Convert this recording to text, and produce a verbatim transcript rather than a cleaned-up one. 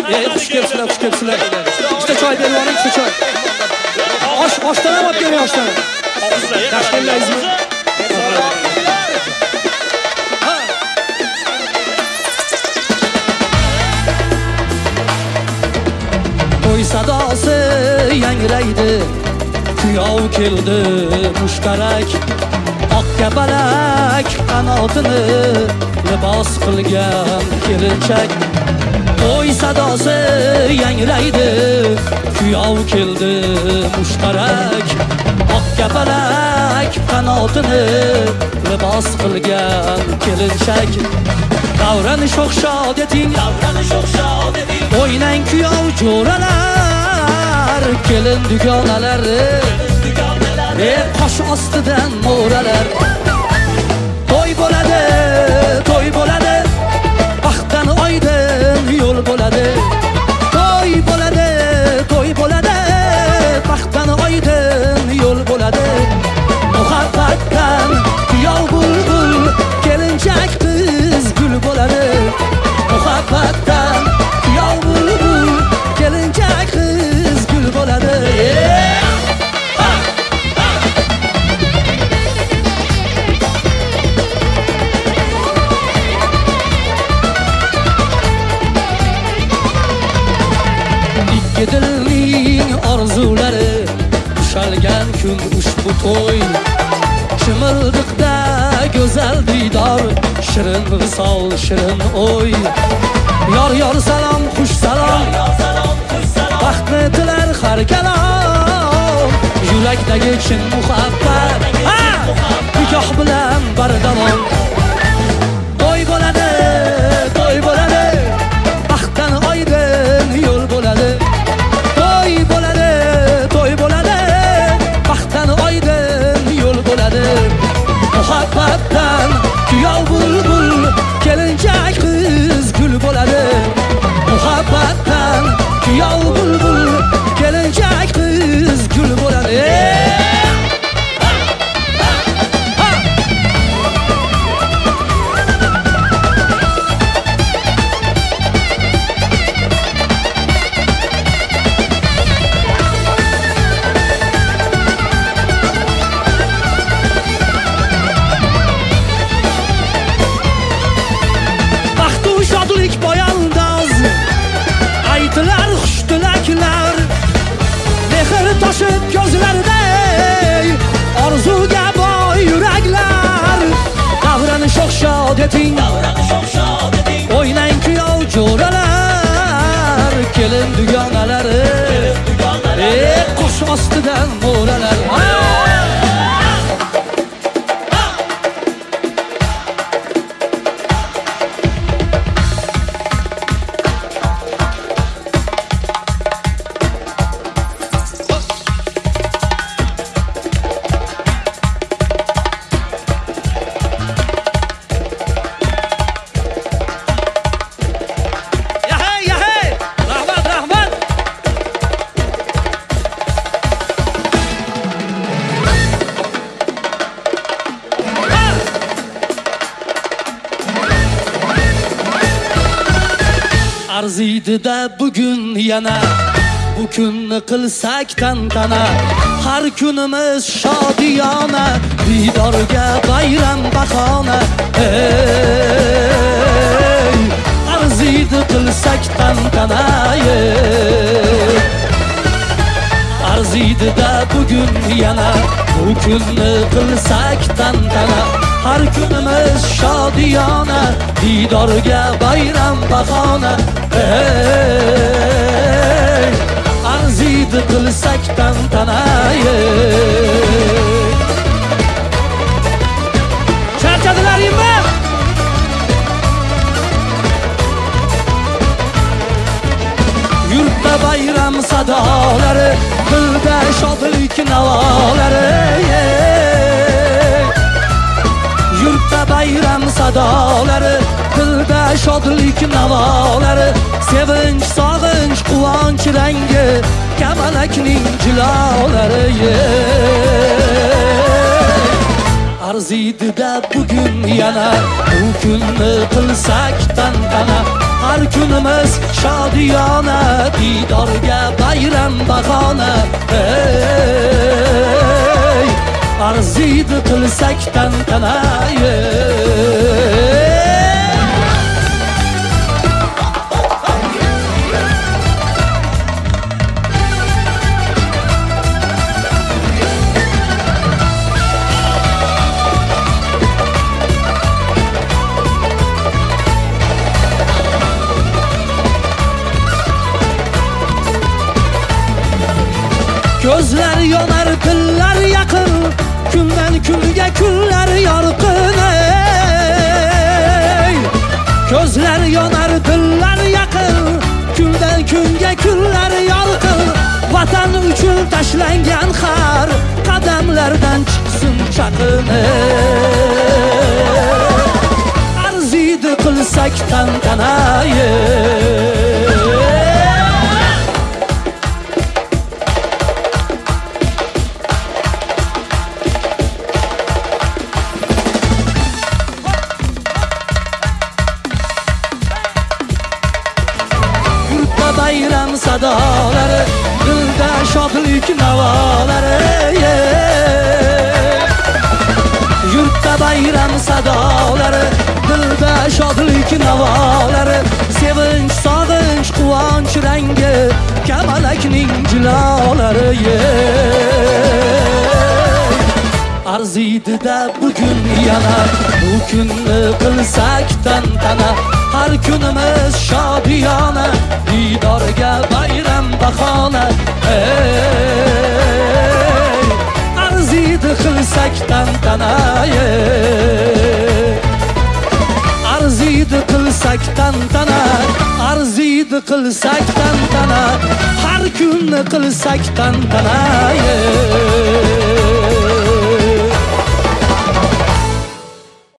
Ey, xush kelibsizlar, xush kelibsizlar. Ikkita choy berib yuboring, ikkita choy. Osh, oshdan ham olib keling, oshdan. Tashkillayizmi? To'y sadosi yangraydi, kuyov keldi mushtarak. Oq kapalak qanotini libos qilgan kelinchak. To'y sadosi yangraydi, kuyov keldi mushtarak. Oq kapalak qanotini libos qilgan kelinchak. Davran sho'xshod eting, davran sho'xshod eting. O'ynang kuyov jo'ralar, kelin dugonalar, ey qosh ostidan mo'ralar. To'y bo'ladi, to'y bo'ladi, baxtdan oydin yo'l bo'ladi. To'y bo'ladi, to'y bo'ladi, baxtdan oydin yo'l bo'ladi. Muhabbatdan kuyov bulbul, kelinchak qiz gul bo'ladi. Muhabbatdan kuyov bulbul, kelinchak qiz gul bo'ladi. Ikki dilning orzulari ushalgan kun ushbu to'y. Chimildiqda go'zal diydor, shirin visol, shirin o'y. Yor yor salom, xush salom, baxtni tilar har kalom. Yurakdagi chin muhabbat, nikoh bilan bardavom. To'y bo'ladi, to'y bo'ladi, baxtdan oydin yo'l bo'ladi. To'y bo'ladi, to'y bo'ladi, baxtdan oydin yo'l bo'ladi. Muhabbatdan kuyov bulbul, kelinchak qiz gul bo'ladi. Muhabbatdan kuyov bulbul, kelinchak qiz gul bo'ladi. Aytilar xush tilaklar, mehr toshib ko'zlarday, orzuga boy yuraklar. Davran sho'xshod eting, o'ynang kuyov jo'ralar, kelin dugonalar, ey qosh ostidan mo'ralar. Arziydi-da bugun yana, bu kunni qilsak tantana. Har kunimiz shodiyona, diydorga bayram bahona. Ey, arziydi qilsak tantana. Arziydi-da bugun yana, bu kunni qilsak tantana. Har kunimiz shodiyona, diydorga bayram bahona. Ey, arziydi qilsak tantana. Charchadilaringmi? Yurtda bayram sadolari, dilda shodlik navolari. Yurtda bayram sadolari, dilda shodlik navolari. Sevinch, sog'inch, quvonch rangi, kamalakning jilolari. Arziydi-da bugun yana, bu kunni qilsak tantana. har kunimiz shodiyona, didorga bayram bahona. Ey, arziydi qilsak tantana. Gözler yonar, pillar yaqin, kundan kunga kunlar yorqin. Ey, gözler yonar, pillar yaqin, kundan kunga kunlar yorqin. Vatan uchun tashlangan har qadamlardan chiqsin chaqin. Arziydi qilsak tantana. Bayram sadolari, dilda shodlik navolari. Yurtda bayram sadolari, dilda shodlik navolari. Sevinch, sog'inch, quvonch rangi, kamalakning jilolari. Arziydi-da bugun yana, bu kunni qilsak tantana. Har kunimiz shodiyona, didorga bayram bahona. Ey, arziydi qilsak tantana. Arziydi qilsak tantana. Arziydi qilsak tantana. Har kunni qilsak tantana.